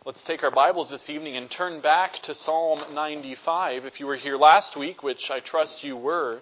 Let's take our Bibles this evening and turn back to Psalm 95. If you were here last week, which I trust you were,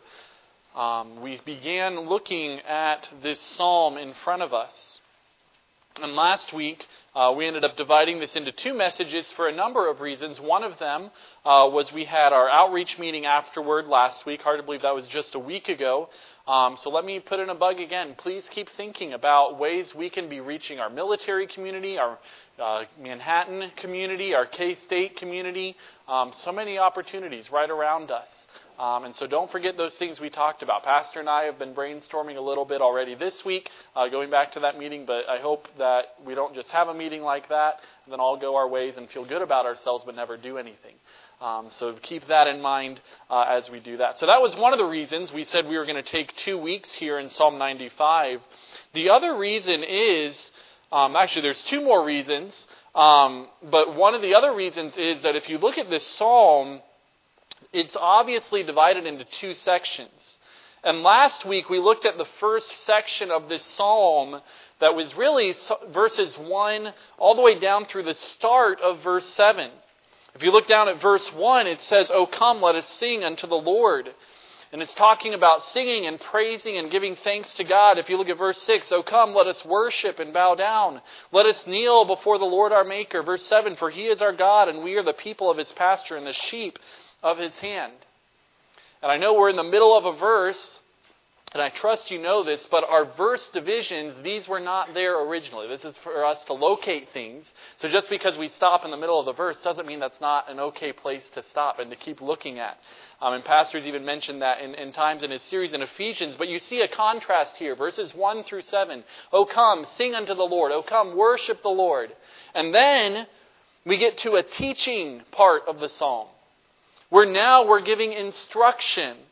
we began looking at this psalm in front of us. And last week, we ended up dividing this into two messages for a number of reasons. One of them was we had our outreach meeting afterward last week. Hard to believe that was just a week ago. So let me put in a bug again. Please keep thinking about ways we can be reaching our military community, our Manhattan community, our K-State community. So many opportunities right around us. And so don't forget those things we talked about. Pastor and I have been brainstorming a little bit already this week, going back to that meeting, but I hope that we don't just have a meeting like that and then all go our ways and feel good about ourselves but never do anything. So keep that in mind as we do that. So that was one of the reasons we said we were going to take 2 weeks here in Psalm 95. The other reason is, actually there's two more reasons, but one of the other reasons is that if you look at this psalm, it's obviously divided into two sections. And last week we looked at the first section of this psalm that was really verses 1 all the way down through the start of verse 7. If you look down at verse 1, it says, "O come, let us sing unto the Lord." And it's talking about singing and praising and giving thanks to God. If you look at verse 6, "O come, let us worship and bow down. Let us kneel before the Lord our Maker." Verse 7, "For He is our God, and we are the people of His pasture and the sheep of His hand." And I know we're in the middle of a verse, and I trust you know this, but our verse divisions, these were not there originally. This is for us to locate things. So just because we stop in the middle of the verse doesn't mean that's not an okay place to stop and to keep looking at. And Pastor's even mentioned that in times in his series in Ephesians. But you see a contrast here, verses 1 through 7. "O come, sing unto the Lord. O come, worship the Lord." And then we get to a teaching part of the psalm, where now we're giving instruction.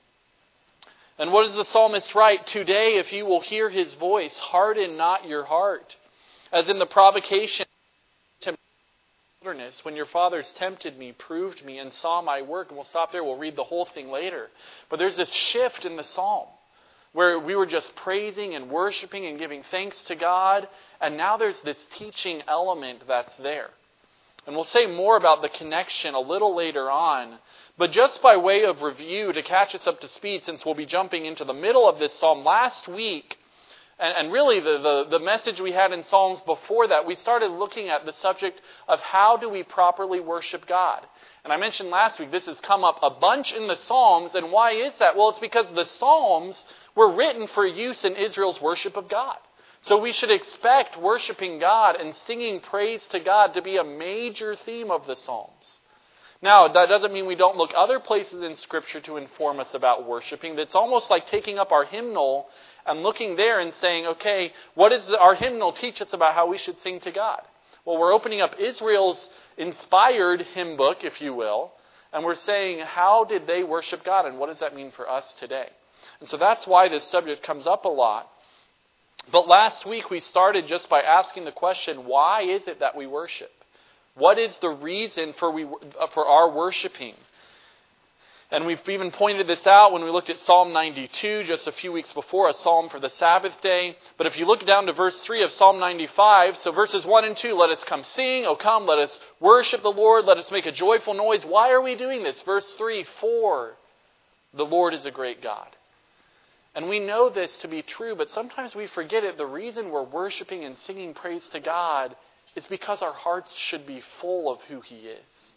And what does the psalmist write? "Today, if you will hear His voice, harden not your heart, as in the provocation to wilderness, when your fathers tempted me, proved me, and saw my work." And we'll stop there. We'll read the whole thing later. But there's this shift in the psalm where we were just praising and worshiping and giving thanks to God. And now there's this teaching element that's there. And we'll say more about the connection a little later on. But just by way of review, to catch us up to speed, since we'll be jumping into the middle of this psalm, last week, and really the message we had in Psalms before that, we started looking at the subject of how do we properly worship God. And I mentioned last week, this has come up a bunch in the Psalms. And why is that? Well, it's because the Psalms were written for use in Israel's worship of God. So we should expect worshiping God and singing praise to God to be a major theme of the Psalms. Now, that doesn't mean we don't look other places in Scripture to inform us about worshiping. It's almost like taking up our hymnal and looking there and saying, okay, what does our hymnal teach us about how we should sing to God? Well, we're opening up Israel's inspired hymn book, if you will, and we're saying, how did they worship God, and what does that mean for us today? And so that's why this subject comes up a lot. But last week we started just by asking the question, why is it that we worship? What is the reason for our worshiping? And we've even pointed this out when we looked at Psalm 92 just a few weeks before, a psalm for the Sabbath day. But if you look down to verse 3 of Psalm 95, so verses 1 and 2, "Let us come sing, O come, let us worship the Lord, let us make a joyful noise." Why are we doing this? Verse 3, "For the Lord is a great God." And we know this to be true, but sometimes we forget it. The reason we're worshiping and singing praise to God is because our hearts should be full of who He is.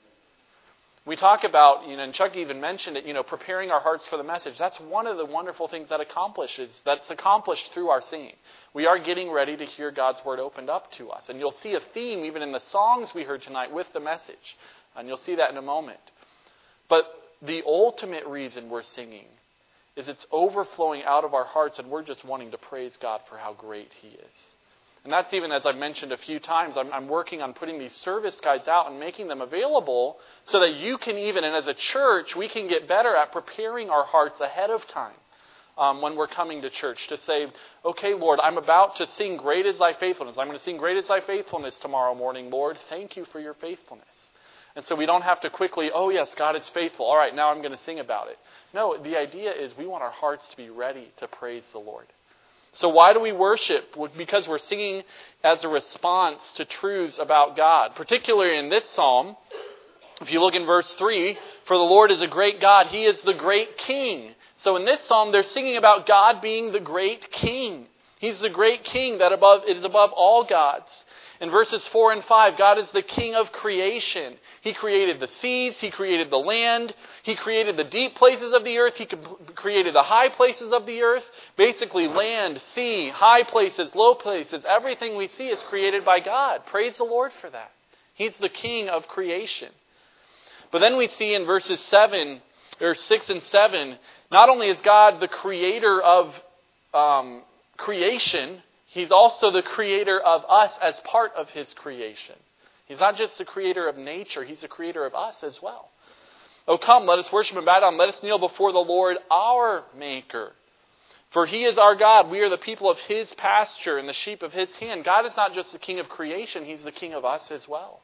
We talk about, and Chuck even mentioned it, preparing our hearts for the message. That's one of the wonderful things that's accomplished through our singing. We are getting ready to hear God's Word opened up to us. And you'll see a theme even in the songs we heard tonight with the message. And you'll see that in a moment. But the ultimate reason we're singing is it's overflowing out of our hearts and we're just wanting to praise God for how great He is. And that's even, as I've mentioned a few times, I'm working on putting these service guides out and making them available so that you can even, and as a church, we can get better at preparing our hearts ahead of time when we're coming to church to say, okay, Lord, I'm about to sing Great is Thy Faithfulness. I'm going to sing Great is Thy Faithfulness tomorrow morning, Lord. Thank you for your faithfulness. And so we don't have to quickly, oh yes, God is faithful. All right, now I'm going to sing about it. No, the idea is we want our hearts to be ready to praise the Lord. So why do we worship? Because we're singing as a response to truths about God. Particularly in this psalm, if you look in verse 3, for the Lord is a great God. He is the great King. So in this psalm, they're singing about God being the great King. He's the great King that is above all gods. In verses 4 and 5, God is the King of creation. He created the seas. He created the land. He created the deep places of the earth. He created the high places of the earth. Basically, land, sea, high places, low places. Everything we see is created by God. Praise the Lord for that. He's the King of creation. But then we see in verses 6 and 7, not only is God the creator of creation, He's also the creator of us as part of His creation. He's not just the creator of nature, He's the creator of us as well. Oh, come, let us worship and bow down. Let us kneel before the Lord, our Maker. For He is our God. We are the people of His pasture and the sheep of His hand. God is not just the King of creation, He's the King of us as well.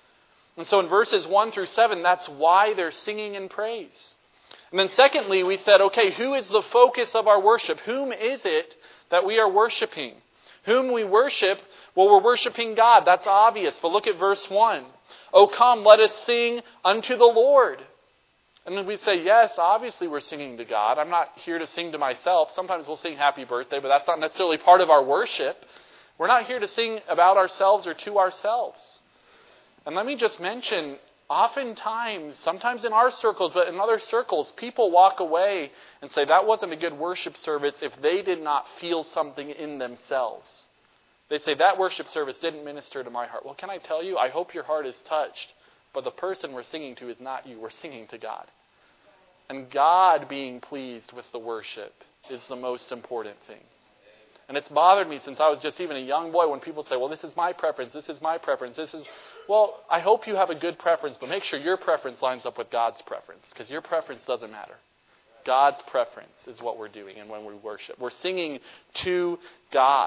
And so in verses 1 through 7, that's why they're singing in praise. And then secondly, we said, okay, who is the focus of our worship? Whom is it that we are worshiping? Whom we worship? Well, we're worshiping God. That's obvious. But look at verse 1. Oh, come, let us sing unto the Lord. And then we say, yes, obviously we're singing to God. I'm not here to sing to myself. Sometimes we'll sing happy birthday, but that's not necessarily part of our worship. We're not here to sing about ourselves or to ourselves. And let me just mention, oftentimes, sometimes in our circles, but in other circles, people walk away and say that wasn't a good worship service if they did not feel something in themselves. They say that worship service didn't minister to my heart. Well, can I tell you, I hope your heart is touched, but the person we're singing to is not you. We're singing to God. And God being pleased with the worship is the most important thing. And it's bothered me since I was just even a young boy when people say, well, this is my preference, this is my preference, this is... Well, I hope you have a good preference, but make sure your preference lines up with God's preference, because your preference doesn't matter. God's preference is what we're doing and when we worship. We're singing to God.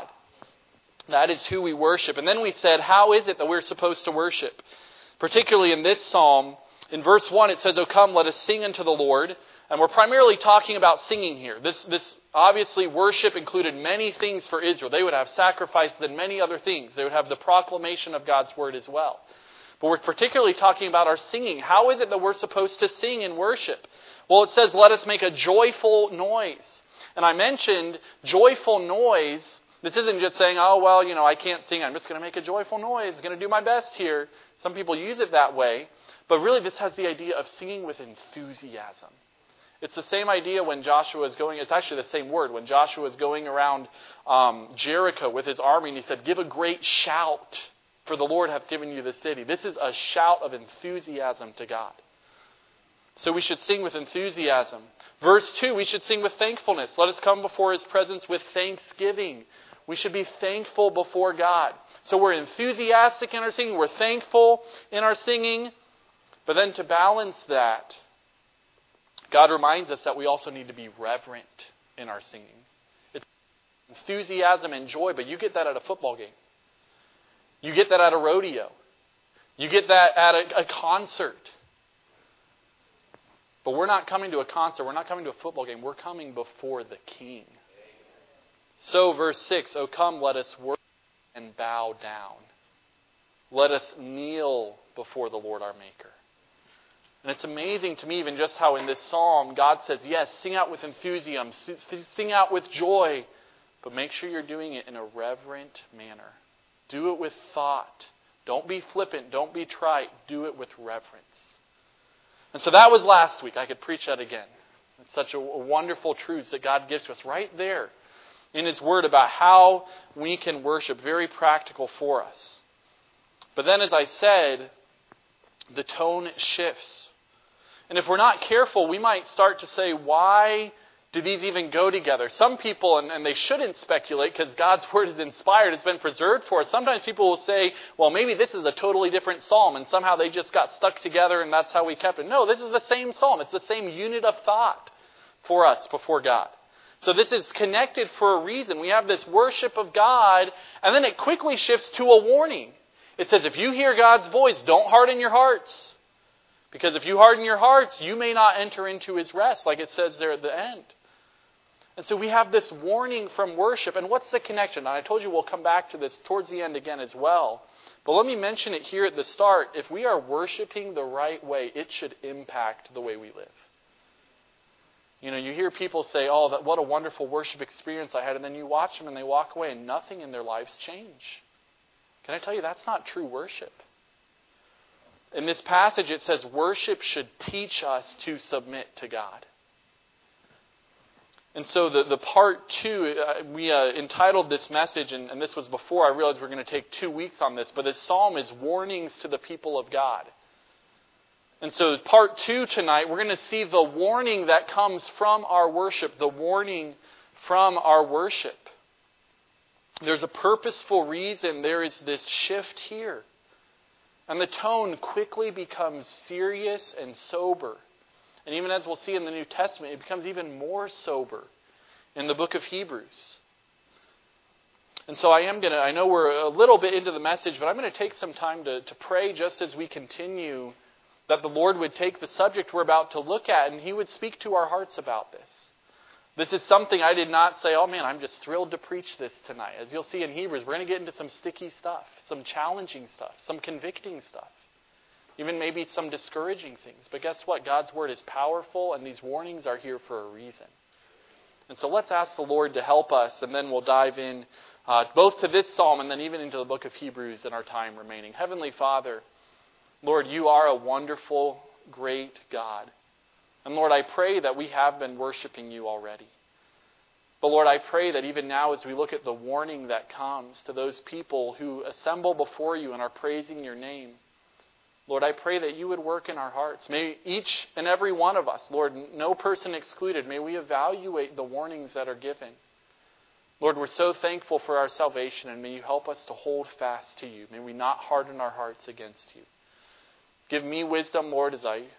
That is who we worship. And then we said, how is it that we're supposed to worship? Particularly in this psalm, in verse 1, it says, "O come, let us sing unto the Lord." And we're primarily talking about singing here. This obviously, worship included many things for Israel. They would have sacrifices and many other things. They would have the proclamation of God's word as well. But we're particularly talking about our singing. How is it that we're supposed to sing in worship? Well, it says, let us make a joyful noise. And I mentioned joyful noise. This isn't just saying, oh, well, I can't sing. I'm just going to make a joyful noise. I'm going to do my best here. Some people use it that way. But really, this has the idea of singing with enthusiasm. It's the same idea when Joshua is going, it's actually the same word, when Joshua is going around Jericho with his army and he said, give a great shout, for the Lord hath given you the city. This is a shout of enthusiasm to God. So we should sing with enthusiasm. Verse 2, we should sing with thankfulness. Let us come before His presence with thanksgiving. We should be thankful before God. So we're enthusiastic in our singing, we're thankful in our singing, but then to balance that, God reminds us that we also need to be reverent in our singing. It's enthusiasm and joy, but you get that at a football game. You get that at a rodeo. You get that at a concert. But we're not coming to a concert. We're not coming to a football game. We're coming before the King. So verse 6, "O come, let us worship and bow down. Let us kneel before the Lord our Maker." And it's amazing to me even just how in this psalm God says, yes, sing out with enthusiasm, sing out with joy, but make sure you're doing it in a reverent manner. Do it with thought. Don't be flippant. Don't be trite. Do it with reverence. And so that was last week. I could preach that again. It's such a wonderful truth that God gives to us right there in His Word about how we can worship. Very practical for us. But then, as I said, the tone shifts. And if we're not careful, we might start to say, why do these even go together? Some people, and they shouldn't speculate because God's Word is inspired, it's been preserved for us. Sometimes people will say, well, maybe this is a totally different psalm and somehow they just got stuck together and that's how we kept it. No, this is the same psalm. It's the same unit of thought for us before God. So this is connected for a reason. We have this worship of God, and then it quickly shifts to a warning. It says, if you hear God's voice, don't harden your hearts. Because if you harden your hearts, you may not enter into His rest, like it says there at the end. And so we have this warning from worship. And what's the connection? And I told you we'll come back to this towards the end again as well. But let me mention it here at the start. If we are worshiping the right way, it should impact the way we live. You know, you hear people say, oh, what a wonderful worship experience I had. And then you watch them and they walk away and nothing in their lives change. Can I tell you, that's not true worship. In this passage it says worship should teach us to submit to God. And so the part 2, we entitled this message, and this was before I realized we're going to take 2 weeks on this, but this psalm is warnings to the people of God. And so part 2 tonight, we're going to see the warning that comes from our worship, the warning from our worship. There's a purposeful reason there is this shift here. And the tone quickly becomes serious and sober. And even as we'll see in the New Testament, it becomes even more sober in the book of Hebrews. And so I know we're a little bit into the message, but I'm going to take some time to pray just as we continue, that the Lord would take the subject we're about to look at and He would speak to our hearts about this. This is something I did not say, oh man, I'm just thrilled to preach this tonight. As you'll see in Hebrews, we're going to get into some sticky stuff, some challenging stuff, some convicting stuff. Even maybe some discouraging things. But guess what? God's Word is powerful and these warnings are here for a reason. And so let's ask the Lord to help us, and then we'll dive in both to this psalm and then even into the book of Hebrews in our time remaining. Heavenly Father, Lord, You are a wonderful, great God. And Lord, I pray that we have been worshiping You already. But Lord, I pray that even now as we look at the warning that comes to those people who assemble before You and are praising Your name, Lord, I pray that You would work in our hearts. May each and every one of us, Lord, no person excluded, may we evaluate the warnings that are given. Lord, we're so thankful for our salvation, and may You help us to hold fast to You. May we not harden our hearts against You. Give me wisdom, Lord, as I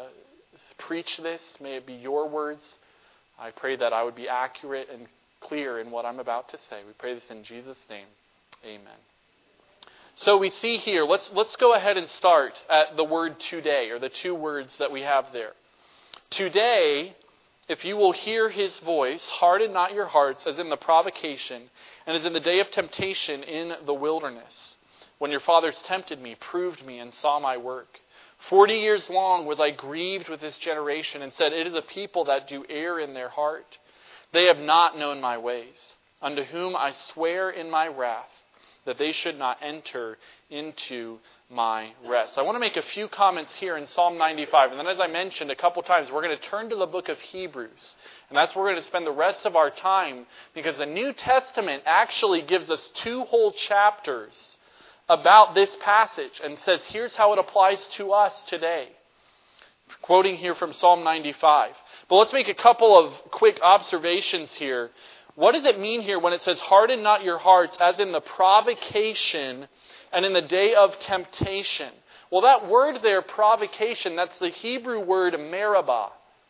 preach this. May it be Your words. I pray that I would be accurate and clear in what I'm about to say. We pray this in Jesus' name. Amen. So we see here, let's go ahead and start at the word today, or the 2 words that we have there. Today, if you will hear His voice, harden not your hearts as in the provocation, and as in the day of temptation in the wilderness, when your fathers tempted me, proved me, and saw my work. 40 years long was I grieved with this generation, and said, it is a people that do err in their heart. They have not known my ways, unto whom I swear in my wrath, that they should not enter into my rest. I want to make a few comments here in Psalm 95. And then as I mentioned a couple times, we're going to turn to the book of Hebrews. And that's where we're going to spend the rest of our time, because the New Testament actually gives us 2 whole chapters about this passage and says, here's how it applies to us today. Quoting here from Psalm 95. But let's make a couple of quick observations here. What does it mean here when it says, harden not your hearts as in the provocation and in the day of temptation? Well, that word there, provocation, that's the Hebrew word meribah.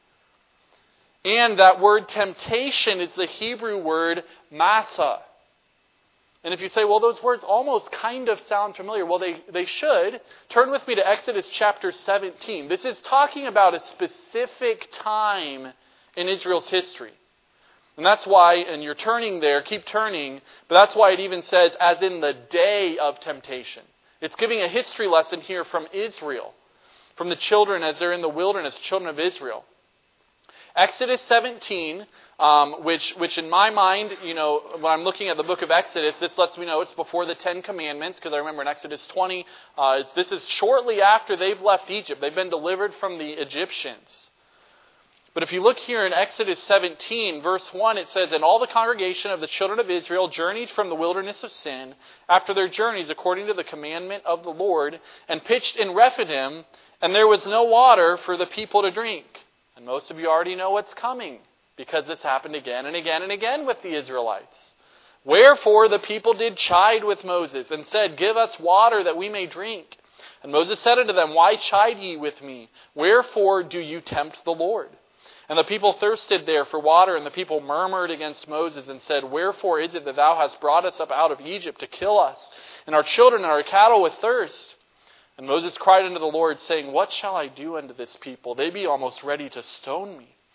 And that word temptation is the Hebrew word massa. And if you say, well, those words almost kind of sound familiar. Well, they should. Turn with me to Exodus chapter 17. This is talking about a specific time in Israel's history. And that's why, and you're turning there, keep turning, but that's why it even says, as in the day of temptation. It's giving a history lesson here from Israel, from the children as they're in the wilderness, children of Israel. Exodus 17, which in my mind, when I'm looking at the book of Exodus, this lets me know it's before the 10 Commandments, because I remember in Exodus 20, this is shortly after they've left Egypt. They've been delivered from the Egyptians. But if you look here in Exodus 17, verse 1, it says, and all the congregation of the children of Israel journeyed from the wilderness of Sin after their journeys according to the commandment of the Lord, and pitched in Rephidim, and there was no water for the people to drink. And most of you already know what's coming, because this happened again and again and again with the Israelites. Wherefore the people did chide with Moses, and said, give us water that we may drink. And Moses said unto them, why chide ye with me? Wherefore do you tempt the Lord? And the people thirsted there for water, and the people murmured against Moses and said, wherefore is it that thou hast brought us up out of Egypt to kill us, and our children and our cattle with thirst? And Moses cried unto the Lord, saying, what shall I do unto this people? They be almost ready to stone me.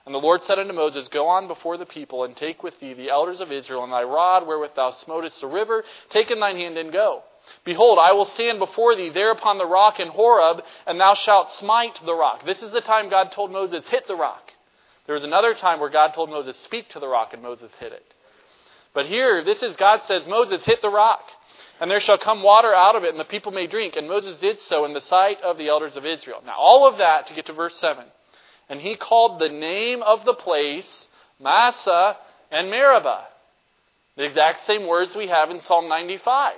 And the Lord said unto Moses, Go on before the people, and take with thee the elders of Israel, and thy rod wherewith thou smotest the river, take in thine hand and go. Behold, I will stand before thee there upon the rock in Horeb, and thou shalt smite the rock. This is the time God told Moses, hit the rock. There was another time where God told Moses, speak to the rock, and Moses hit it. But here, this is God says, Moses, hit the rock, and there shall come water out of it, and the people may drink. And Moses did so in the sight of the elders of Israel. Now, all of that to get to verse 7. And he called the name of the place Massah and Meribah. The exact same words we have in Psalm 95.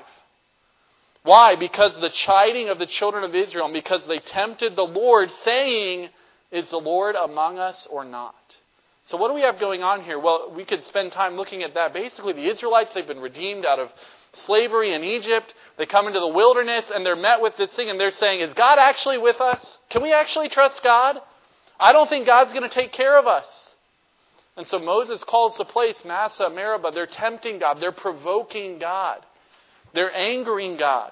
Why? Because the chiding of the children of Israel, and because they tempted the Lord, saying, is the Lord among us or not? So what do we have going on here? Well, we could spend time looking at that. Basically, the Israelites, they've been redeemed out of slavery in Egypt. They come into the wilderness and they're met with this thing and they're saying, is God actually with us? Can we actually trust God? I don't think God's going to take care of us. And so Moses calls the place Massah, Meribah. They're tempting God. They're provoking God. They're angering God.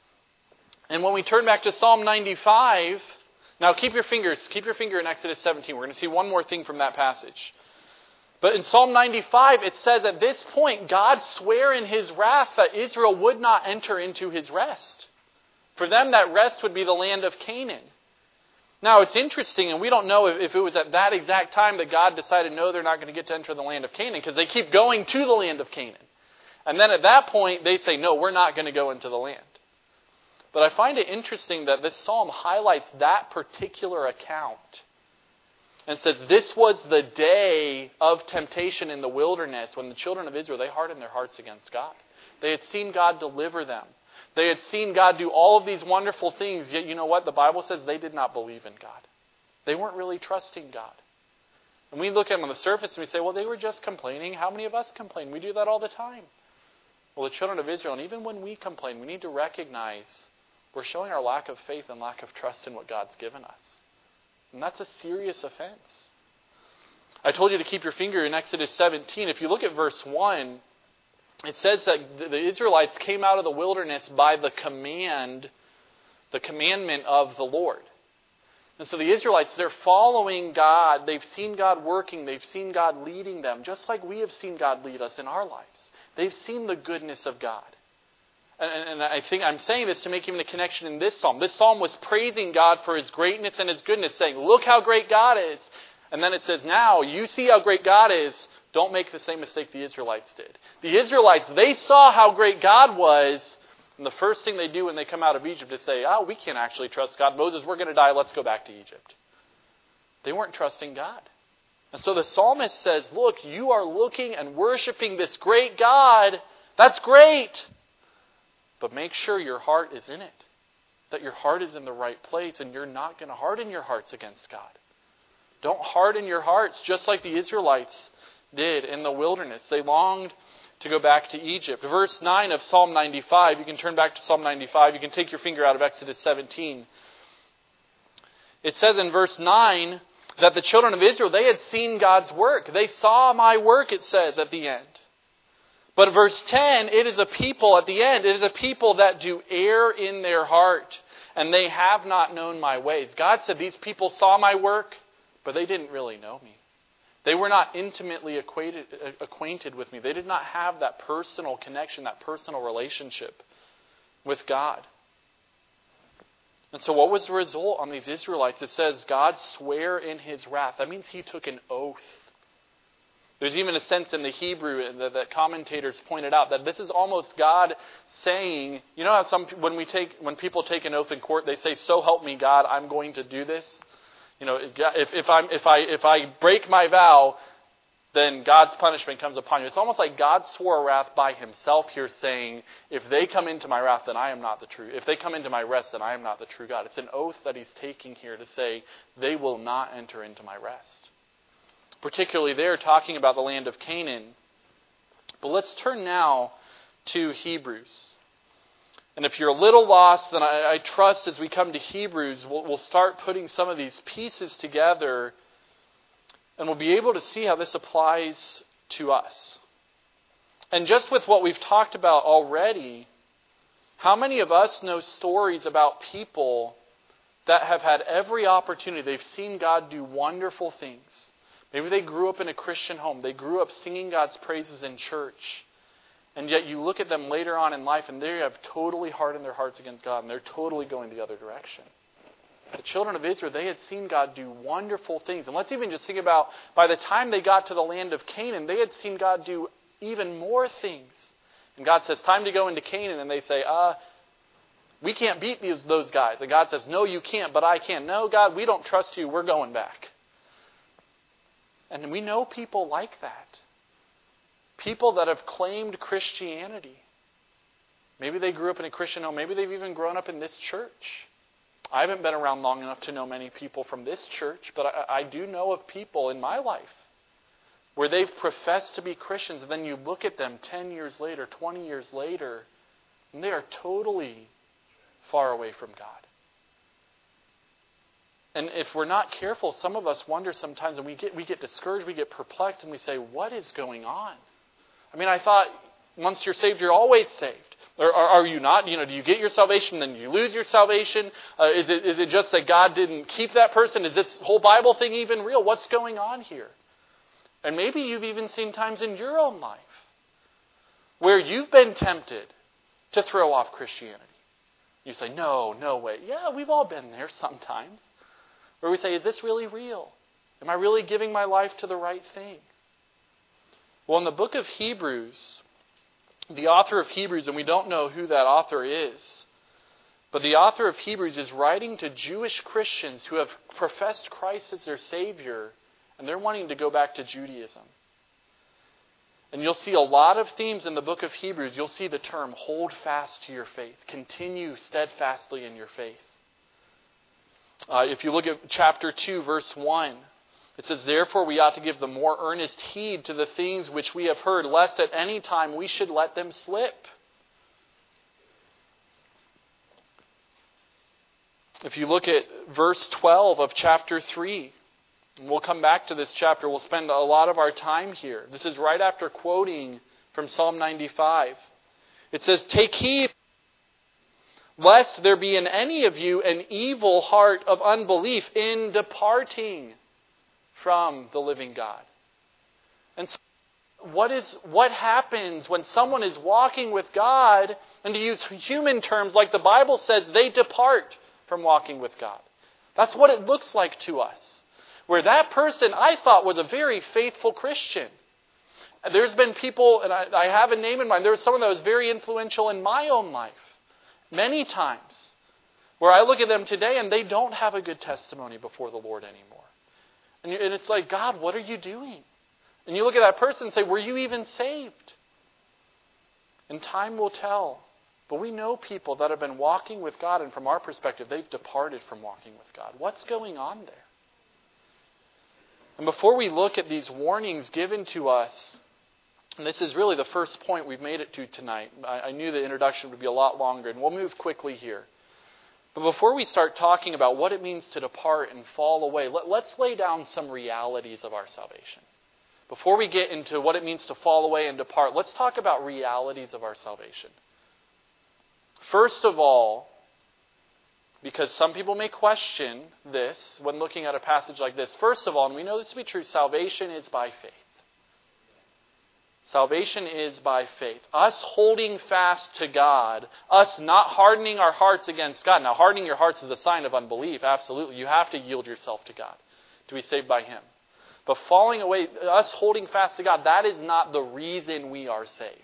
And when we turn back to Psalm 95, now keep your finger in Exodus 17. We're going to see one more thing from that passage. But in Psalm 95, it says at this point, God swore in His wrath that Israel would not enter into His rest. For them, that rest would be the land of Canaan. Now, it's interesting, and we don't know if it was at that exact time that God decided, no, they're not going to get to enter the land of Canaan, because they keep going to the land of Canaan. And then at that point, they say, no, we're not going to go into the land. But I find it interesting that this psalm highlights that particular account and says this was the day of temptation in the wilderness when the children of Israel, they hardened their hearts against God. They had seen God deliver them. They had seen God do all of these wonderful things, yet you know what? The Bible says they did not believe in God. They weren't really trusting God. And we look at them on the surface and we say, well, they were just complaining. How many of us complain? We do that all the time. Well, the children of Israel, and even when we complain, we need to recognize we're showing our lack of faith and lack of trust in what God's given us. And that's a serious offense. I told you to keep your finger in Exodus 17. If you look at verse 1, it says that the Israelites came out of the wilderness by the commandment of the Lord. And so the Israelites, they're following God. They've seen God working. They've seen God leading them, just like we have seen God lead us in our lives. They've seen the goodness of God. And I think I'm saying this to make even a connection in this psalm. This psalm was praising God for His greatness and His goodness, saying, look how great God is. And then it says, now you see how great God is. Don't make the same mistake the Israelites did. The Israelites, they saw how great God was. And the first thing they do when they come out of Egypt is say, we can't actually trust God. Moses, we're going to die. Let's go back to Egypt. They weren't trusting God. And so the psalmist says, look, you are looking and worshiping this great God. That's great. But make sure your heart is in it. That your heart is in the right place and you're not going to harden your hearts against God. Don't harden your hearts just like the Israelites did in the wilderness. They longed to go back to Egypt. Verse 9 of Psalm 95. You can turn back to Psalm 95. You can take your finger out of Exodus 17. It says in verse 9 that the children of Israel, they had seen God's work. They saw my work, it says at the end. But verse 10, it is a people at the end. It is a people that do err in their heart, and they have not known my ways. God said these people saw my work, but they didn't really know me. They were not intimately acquainted with me. They did not have that personal connection, that personal relationship with God. And so what was the result on these Israelites? It says God swore in His wrath. That means He took an oath. There's even a sense in the Hebrew that commentators pointed out that this is almost God saying, you know how when people take an oath in court, they say, "So help me God, I'm going to do this." You know, if I break my vow, then God's punishment comes upon you. It's almost like God swore a wrath by Himself here, saying, "If they come into my wrath, then I am not the true. If they come into my rest, then I am not the true God." It's an oath that He's taking here to say they will not enter into my rest. Particularly there, talking about the land of Canaan. But let's turn now to Hebrews. And if you're a little lost, then I trust as we come to Hebrews, we'll start putting some of these pieces together, and we'll be able to see how this applies to us. And just with what we've talked about already, how many of us know stories about people that have had every opportunity? They've seen God do wonderful things. Maybe they grew up in a Christian home. They grew up singing God's praises in church. And yet you look at them later on in life and they have totally hardened their hearts against God and they're totally going the other direction. The children of Israel, they had seen God do wonderful things. And let's even just think about, by the time they got to the land of Canaan, they had seen God do even more things. And God says, time to go into Canaan. And they say, we can't beat those guys. And God says, no, you can't, but I can. No, God, we don't trust you. We're going back. And we know people like that. People that have claimed Christianity. Maybe they grew up in a Christian home. Maybe they've even grown up in this church. I haven't been around long enough to know many people from this church, but I do know of people in my life where they've professed to be Christians, and then you look at them 10 years later, 20 years later, and they are totally far away from God. And if we're not careful, some of us wonder sometimes, and we get discouraged, we get perplexed, and we say, what is going on? I mean, I thought once you're saved, you're always saved. Or are you not? Do you get your salvation, then you lose your salvation? Is it just that God didn't keep that person? Is this whole Bible thing even real? What's going on here? And maybe you've even seen times in your own life where you've been tempted to throw off Christianity. You say, no way. Yeah, we've all been there sometimes. Where we say, is this really real? Am I really giving my life to the right thing? Well, in the book of Hebrews, the author of Hebrews, and we don't know who that author is, but the author of Hebrews is writing to Jewish Christians who have professed Christ as their Savior, and they're wanting to go back to Judaism. And you'll see a lot of themes in the book of Hebrews. You'll see the term, hold fast to your faith. Continue steadfastly in your faith. If you look at chapter 2, verse 1, it says, therefore we ought to give the more earnest heed to the things which we have heard, lest at any time we should let them slip. If you look at verse 12 of chapter 3, and we'll come back to this chapter, we'll spend a lot of our time here. This is right after quoting from Psalm 95. It says, take heed, lest there be in any of you an evil heart of unbelief in departing from the living God. And so what happens when someone is walking with God, and to use human terms, like the Bible says, they depart from walking with God. That's what it looks like to us. Where that person I thought was a very faithful Christian. There's been people, and I have a name in mind, there was someone that was very influential in my own life. Many times. Where I look at them today and they don't have a good testimony before the Lord anymore. And it's like, God, what are you doing? And you look at that person and say, were you even saved? And time will tell. But we know people that have been walking with God, and from our perspective, they've departed from walking with God. What's going on there? And before we look at these warnings given to us, and this is really the first point we've made it to tonight. I knew the introduction would be a lot longer, and we'll move quickly here. But before we start talking about what it means to depart and fall away, let's lay down some realities of our salvation. Before we get into what it means to fall away and depart, let's talk about realities of our salvation. First of all, because some people may question this when looking at a passage like this. First of all, and we know this to be true, salvation is by faith. Salvation is by faith. Us holding fast to God, us not hardening our hearts against God. Now, hardening your hearts is a sign of unbelief, absolutely. You have to yield yourself to God to be saved by Him. But falling away, us holding fast to God, that is not the reason we are saved.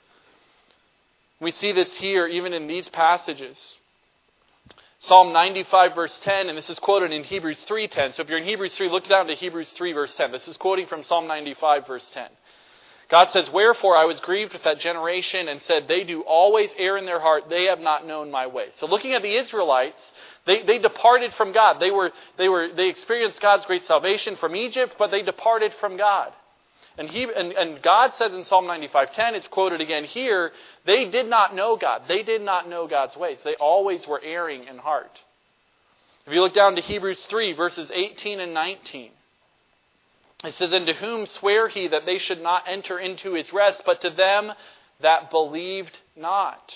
We see this here even in these passages. Psalm 95 verse 10, and this is quoted in Hebrews 3:10. So if you're in Hebrews 3, look down to Hebrews 3 verse 10. This is quoting from Psalm 95 verse 10. God says, wherefore I was grieved with that generation and said, they do always err in their heart. They have not known my ways. So looking at the Israelites, they departed from God. They experienced God's great salvation from Egypt, but they departed from God. And God says in Psalm 95:10, it's quoted again here, they did not know God. They did not know God's ways. They always were erring in heart. If you look down to Hebrews 3, verses 18 and 19, it says, and to whom sware he that they should not enter into his rest, but to them that believed not.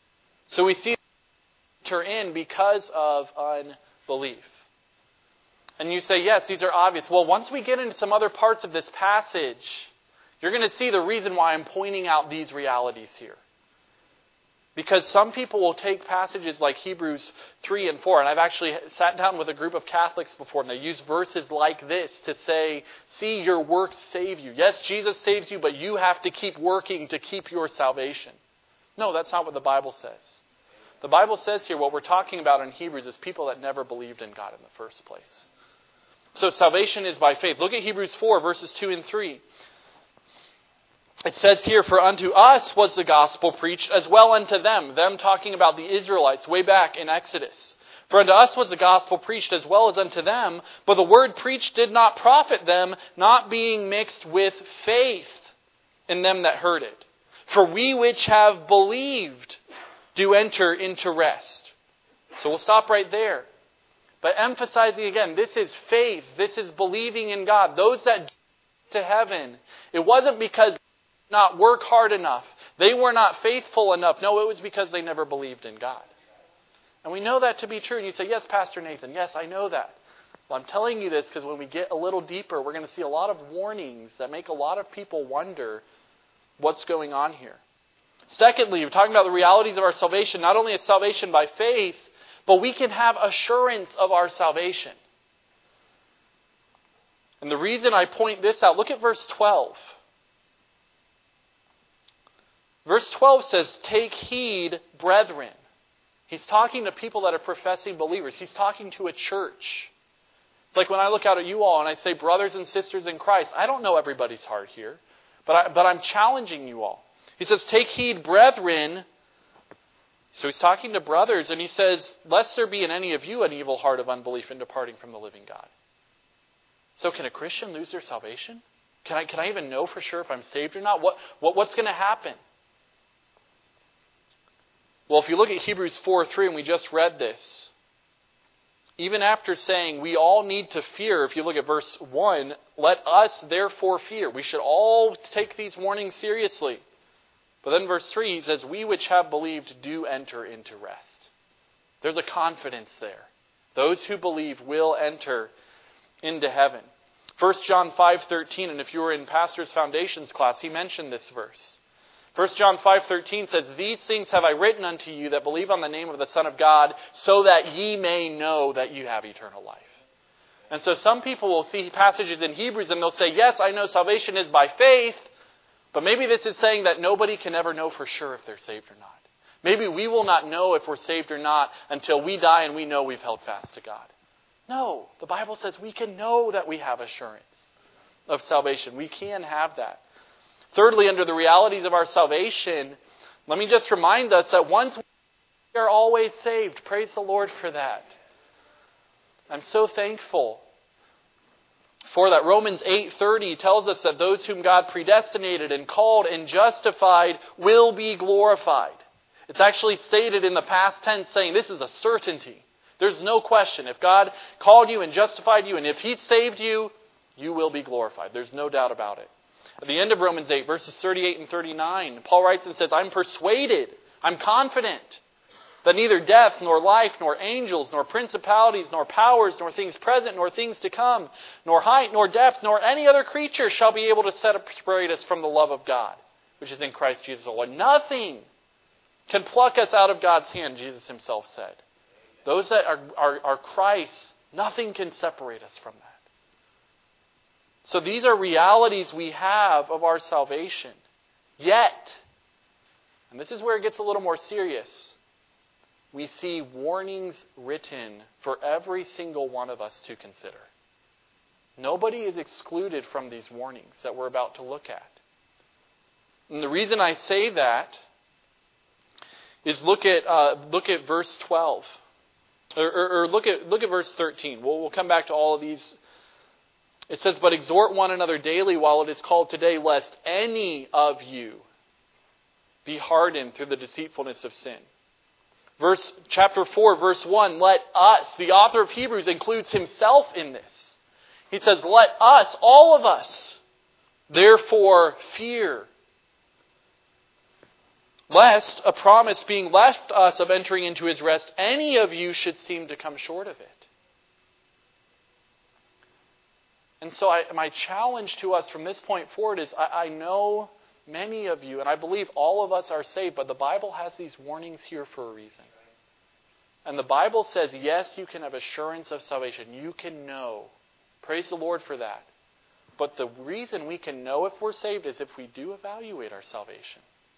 So we see enter in because of unbelief. And you say, yes, these are obvious. Well, once we get into some other parts of this passage, you're going to see the reason why I'm pointing out these realities here. Because some people will take passages like Hebrews 3 and 4, and I've actually sat down with a group of Catholics before, and they use verses like this to say, see, your works save you. Yes, Jesus saves you, but you have to keep working to keep your salvation. No, that's not what the Bible says. The Bible says here, what we're talking about in Hebrews is people that never believed in God in the first place. So salvation is by faith. Look at Hebrews 4, verses 2 and 3. It says here, for unto us was the gospel preached, as well unto them. Them talking about the Israelites way back in Exodus. For unto us was the gospel preached, as well as unto them. But the word preached did not profit them, not being mixed with faith in them that heard it. For we which have believed do enter into rest. So we'll stop right there. But emphasizing again, this is faith. This is believing in God. Those that to heaven, it wasn't because not work hard enough. They were not faithful enough. No, it was because they never believed in God. And we know that to be true. And you say, yes, Pastor Nathan, yes, I know that. Well, I'm telling you this because when we get a little deeper, we're going to see a lot of warnings that make a lot of people wonder what's going on here. Secondly, we're talking about the realities of our salvation. Not only is salvation by faith, but we can have assurance of our salvation. And the reason I point this out, look at verse 12. Verse 12 says, take heed, brethren. He's talking to people that are professing believers. He's talking to a church. It's like when I look out at you all and I say, brothers and sisters in Christ, I don't know everybody's heart here, but I'm challenging you all. He says, take heed, brethren. So he's talking to brothers, and he says, lest there be in any of you an evil heart of unbelief in departing from the living God. So can a Christian lose their salvation? Can I even know for sure if I'm saved or not? What's going to happen? Well, if you look at Hebrews 4:3, and we just read this, even after saying we all need to fear, if you look at verse 1, let us therefore fear. We should all take these warnings seriously. But then verse 3, he says, we which have believed do enter into rest. There's a confidence there. Those who believe will enter into heaven. 1 John 5:13, and if you were in Pastor's Foundations class, he mentioned this verse. 1 John 5:13 says, these things have I written unto you that believe on the name of the Son of God, so that ye may know that you have eternal life. And so some people will see passages in Hebrews and they'll say, yes, I know salvation is by faith, but maybe this is saying that nobody can ever know for sure if they're saved or not. Maybe we will not know if we're saved or not until we die and we know we've held fast to God. No, the Bible says we can know that we have assurance of salvation. We can have that. Thirdly, under the realities of our salvation, let me just remind us that once we are always saved. Praise the Lord for that. I'm so thankful for that. Romans 8:30 tells us that those whom God predestinated and called and justified will be glorified. It's actually stated in the past tense saying this is a certainty. There's no question. If God called you and justified you and if He saved you, you will be glorified. There's no doubt about it. At the end of Romans 8, verses 38 and 39, Paul writes and says, I'm persuaded, I'm confident that neither death, nor life, nor angels, nor principalities, nor powers, nor things present, nor things to come, nor height, nor depth, nor any other creature shall be able to separate us from the love of God, which is in Christ Jesus our Lord. Nothing can pluck us out of God's hand, Jesus Himself said. Those that are Christ's, nothing can separate us from that. So these are realities we have of our salvation. Yet, and this is where it gets a little more serious, we see warnings written for every single one of us to consider. Nobody is excluded from these warnings that we're about to look at. And the reason I say that is look at verse 12. Or look at verse 13. We'll come back to all of these. It says, but exhort one another daily while it is called today, lest any of you be hardened through the deceitfulness of sin. Chapter 4, verse 1, let us, the author of Hebrews includes himself in this. He says, let us, all of us, therefore fear, lest a promise being left us of entering into His rest, any of you should seem to come short of it. And so my challenge to us from this point forward is I know many of you, and I believe all of us are saved, but the Bible has these warnings here for a reason. And the Bible says, yes, you can have assurance of salvation. You can know. Praise the Lord for that. But the reason we can know if we're saved is if we do evaluate our salvation.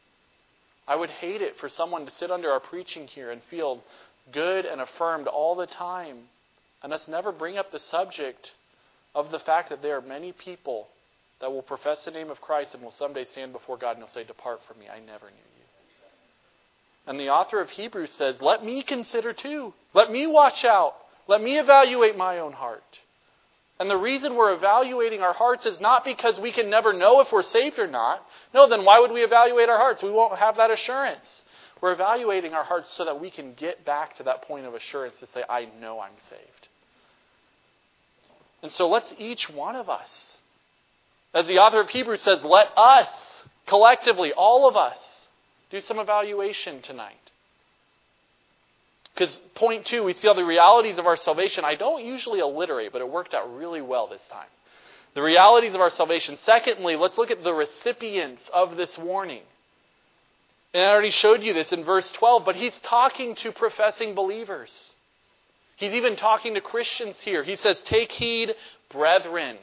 I would hate it for someone to sit under our preaching here and feel good and affirmed all the time, and us never bring up the subject of the fact that there are many people that will profess the name of Christ and will someday stand before God and will say, depart from me, I never knew you. And the author of Hebrews says, let me consider too. Let me watch out. Let me evaluate my own heart. And the reason we're evaluating our hearts is not because we can never know if we're saved or not. No, then why would we evaluate our hearts? We won't have that assurance. We're evaluating our hearts so that we can get back to that point of assurance to say, I know I'm saved. And so let's each one of us, as the author of Hebrews says, let us, collectively, all of us, do some evaluation tonight. Because point 2, we see all the realities of our salvation. I don't usually alliterate, but it worked out really well this time. The realities of our salvation. Secondly, let's look at the recipients of this warning. And I already showed you this in verse 12, but he's talking to professing believers. He's even talking to Christians here. He says, take heed, brethren.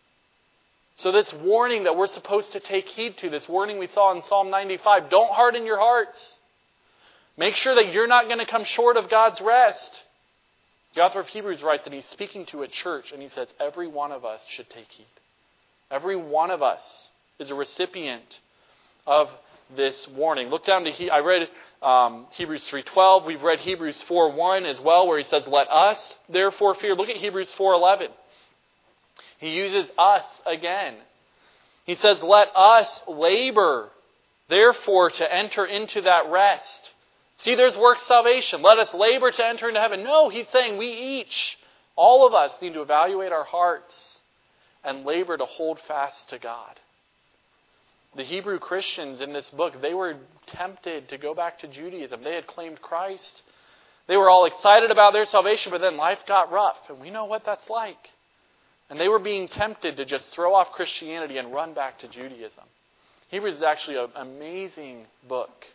So this warning that we're supposed to take heed to, this warning we saw in Psalm 95, don't harden your hearts. Make sure that you're not going to come short of God's rest. The author of Hebrews writes, and he's speaking to a church, and he says, every one of us should take heed. Every one of us is a recipient of this warning. Look down to, I read Hebrews 3:12. We've read Hebrews 4:1 as well, where he says, let us therefore fear. Look at Hebrews 4:11. He uses us again. He says, let us labor, therefore, to enter into that rest. See, there's work salvation. Let us labor to enter into heaven. No, he's saying we each, all of us, need to evaluate our hearts and labor to hold fast to God. The Hebrew Christians in this book, they were tempted to go back to Judaism. They had claimed Christ. They were all excited about their salvation, but then life got rough. And we know what that's like. And they were being tempted to just throw off Christianity and run back to Judaism. Hebrews is actually an amazing book.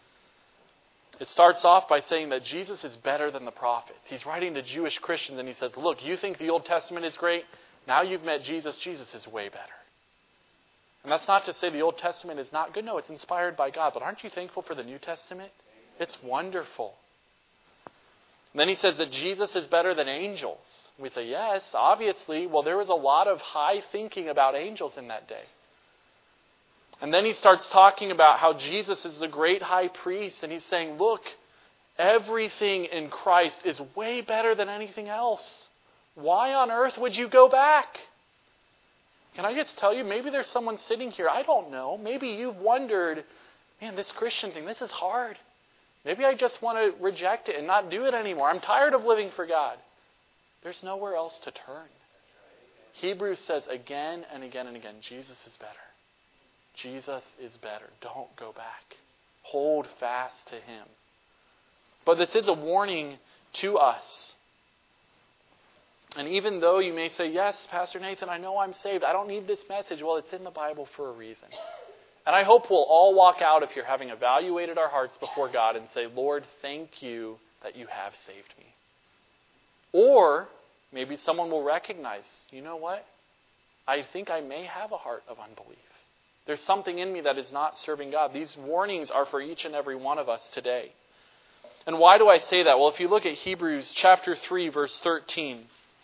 It starts off by saying that Jesus is better than the prophets. He's writing to Jewish Christians and he says, look, you think the Old Testament is great? Now you've met Jesus. Jesus is way better. And that's not to say the Old Testament is not good. No, it's inspired by God. But aren't you thankful for the New Testament? It's wonderful. And then he says that Jesus is better than angels. We say, yes, obviously. Well, there was a lot of high thinking about angels in that day. And then he starts talking about how Jesus is the great high priest. And he's saying, look, everything in Christ is way better than anything else. Why on earth would you go back? Can I just tell you, maybe there's someone sitting here, I don't know. Maybe you've wondered, man, this Christian thing, this is hard. Maybe I just want to reject it and not do it anymore. I'm tired of living for God. There's nowhere else to turn. Hebrews says again and again and again, Jesus is better. Jesus is better. Don't go back. Hold fast to Him. But this is a warning to us. And even though you may say, yes, Pastor Nathan, I know I'm saved. I don't need this message. Well, it's in the Bible for a reason. And I hope we'll all walk out if you're having evaluated our hearts before God and say, Lord, thank you that you have saved me. Or maybe someone will recognize, you know what? I think I may have a heart of unbelief. There's something in me that is not serving God. These warnings are for each and every one of us today. And why do I say that? Well, if you look at Hebrews chapter 3, verse 13,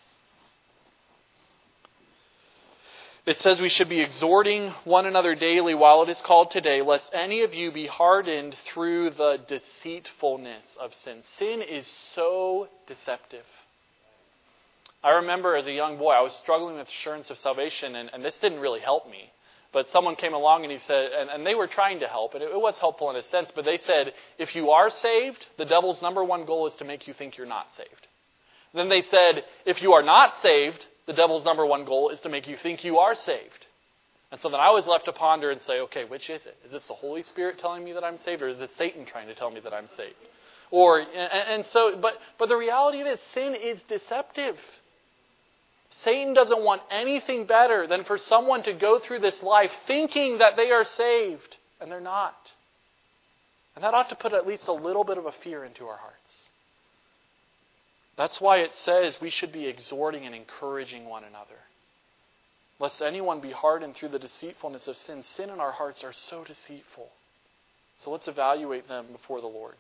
it says we should be exhorting one another daily while it is called today, lest any of you be hardened through the deceitfulness of sin. Sin is so deceptive. I remember as a young boy, I was struggling with assurance of salvation, and this didn't really help me. But someone came along and he said, and they were trying to help, and it was helpful in a sense, but they said, if you are saved, the devil's number one goal is to make you think you're not saved. Then they said, if you are not saved, the devil's number one goal is to make you think you are saved. And so then I was left to ponder and say, okay, which is it? Is this the Holy Spirit telling me that I'm saved, or is this Satan trying to tell me that I'm saved? But the reality of it is sin is deceptive. Satan doesn't want anything better than for someone to go through this life thinking that they are saved, and they're not. And that ought to put at least a little bit of a fear into our hearts. That's why it says we should be exhorting and encouraging one another. Lest anyone be hardened through the deceitfulness of sin. Sin in our hearts are so deceitful. So let's evaluate them before the Lord.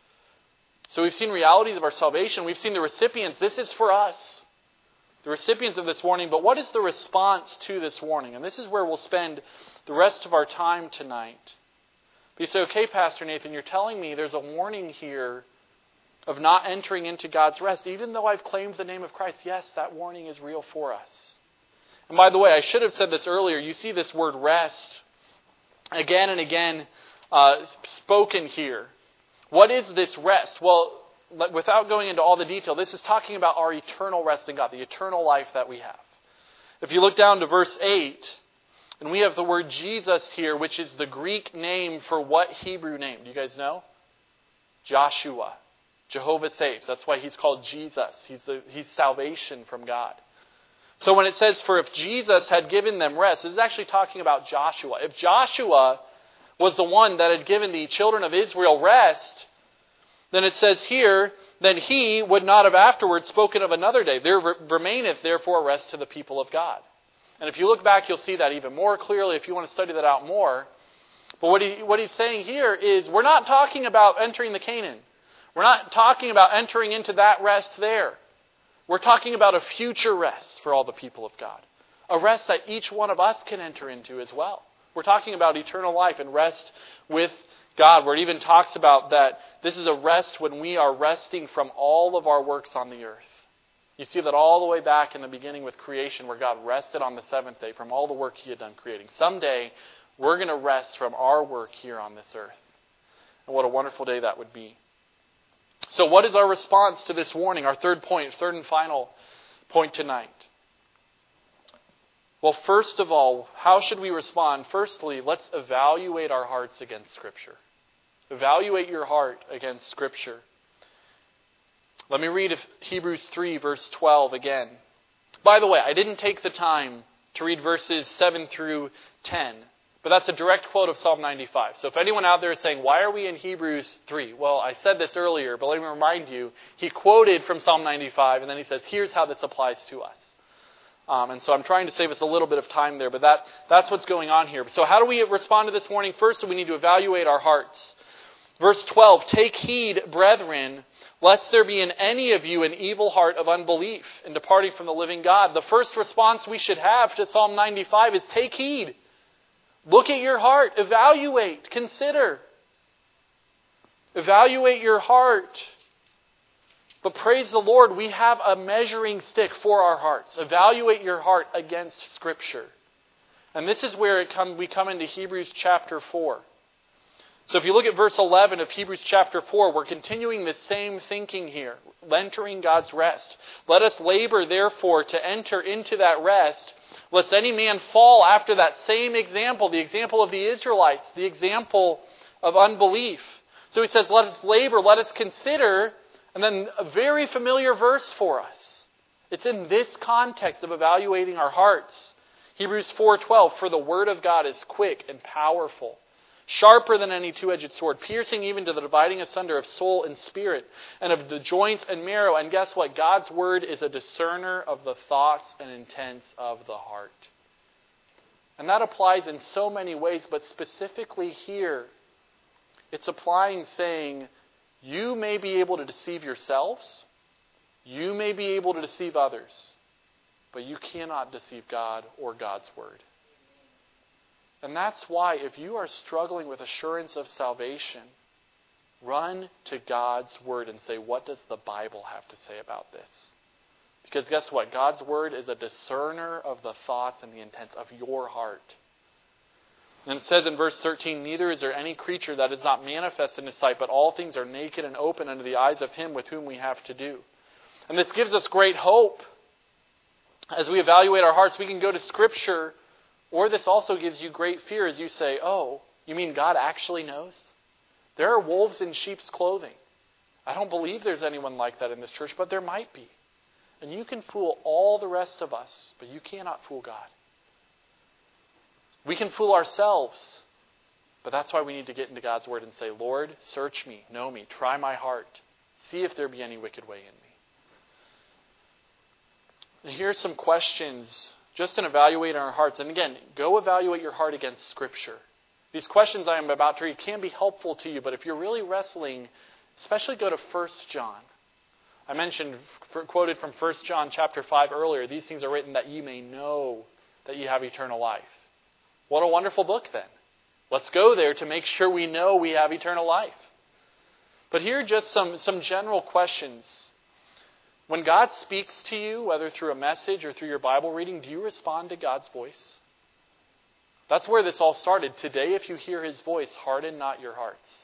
So we've seen realities of our salvation. We've seen the recipients. This is for us. The recipients of this warning. But what is the response to this warning? And this is where we'll spend the rest of our time tonight. You say, okay, Pastor Nathan, you're telling me there's a warning here of not entering into God's rest. Even though I've claimed the name of Christ, yes, that warning is real for us. And by the way, I should have said this earlier. You see this word rest again and again spoken here. What is this rest? Well, without going into all the detail, this is talking about our eternal rest in God, the eternal life that we have. If you look down to verse 8, and we have the word Jesus here, which is the Greek name for what Hebrew name? Do you guys know? Joshua. Jehovah saves. That's why he's called Jesus. He's salvation from God. So when it says, for if Jesus had given them rest, this is actually talking about Joshua. If Joshua was the one that had given the children of Israel rest, then it says here, then he would not have afterwards spoken of another day. There remaineth therefore rest to the people of God. And if you look back, you'll see that even more clearly if you want to study that out more. But what he's saying here is, we're not talking about entering the Canaan. We're not talking about entering into that rest there. We're talking about a future rest for all the people of God. A rest that each one of us can enter into as well. We're talking about eternal life and rest with God, where it even talks about that this is a rest when we are resting from all of our works on the earth. You see that all the way back in the beginning with creation, where God rested on the seventh day from all the work He had done creating. Someday, we're going to rest from our work here on this earth. And what a wonderful day that would be. So what is our response to this warning? Our third and final point tonight. Well, first of all, how should we respond? Firstly, let's evaluate our hearts against Scripture. Evaluate your heart against Scripture. Let me read Hebrews 3, verse 12 again. By the way, I didn't take the time to read verses 7 through 10. But that's a direct quote of Psalm 95. So if anyone out there is saying, why are we in Hebrews 3? Well, I said this earlier, but let me remind you, he quoted from Psalm 95, and then he says, here's how this applies to us. And so I'm trying to save us a little bit of time there, but that's what's going on here. So how do we respond to this warning? First, we need to evaluate our hearts. Verse 12, take heed, brethren, lest there be in any of you an evil heart of unbelief in departing from the living God. The first response we should have to Psalm 95 is take heed. Look at your heart. Evaluate. Consider. Evaluate your heart. But praise the Lord, we have a measuring stick for our hearts. Evaluate your heart against Scripture. And this is where we come into Hebrews chapter 4. So if you look at verse 11 of Hebrews chapter 4, we're continuing the same thinking here. Entering God's rest. Let us labor, therefore, to enter into that rest, lest any man fall after that same example, the example of the Israelites, the example of unbelief. So he says, let us labor, let us consider, and then a very familiar verse for us. It's in this context of evaluating our hearts. Hebrews 4:12, for the word of God is quick and powerful, sharper than any two-edged sword, piercing even to the dividing asunder of soul and spirit, and of the joints and marrow. And guess what? God's word is a discerner of the thoughts and intents of the heart. And that applies in so many ways, but specifically here, it's applying saying, you may be able to deceive yourselves, you may be able to deceive others, but you cannot deceive God or God's word. And that's why if you are struggling with assurance of salvation, run to God's word and say, what does the Bible have to say about this? Because guess what? God's word is a discerner of the thoughts and the intents of your heart. And it says in verse 13, neither is there any creature that is not manifest in His sight, but all things are naked and open unto the eyes of Him with whom we have to do. And this gives us great hope. As we evaluate our hearts, we can go to Scripture. Or this also gives you great fear as you say, oh, you mean God actually knows? There are wolves in sheep's clothing. I don't believe there's anyone like that in this church, but there might be. And you can fool all the rest of us, but you cannot fool God. We can fool ourselves, but that's why we need to get into God's Word and say, Lord, search me, know me, try my heart, see if there be any wicked way in me. And here's some questions just in evaluating our hearts. And again, go evaluate your heart against Scripture. These questions I am about to read can be helpful to you, but if you're really wrestling, especially go to 1 John. I mentioned, quoted from 1 John chapter 5 earlier, these things are written that ye may know that ye have eternal life. What a wonderful book then. Let's go there to make sure we know we have eternal life. But here are just some general questions. When God speaks to you, whether through a message or through your Bible reading, do you respond to God's voice? That's where this all started. Today, if you hear His voice, harden not your hearts.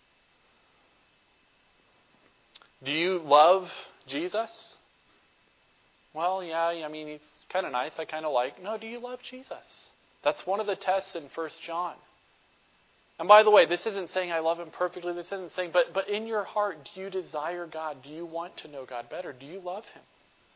Do you love Jesus? Well, yeah, I mean, He's kind of nice. I kind of like. No, do you love Jesus? That's one of the tests in 1 John. And by the way, this isn't saying I love Him perfectly. This isn't saying, but in your heart, do you desire God? Do you want to know God better? Do you love Him?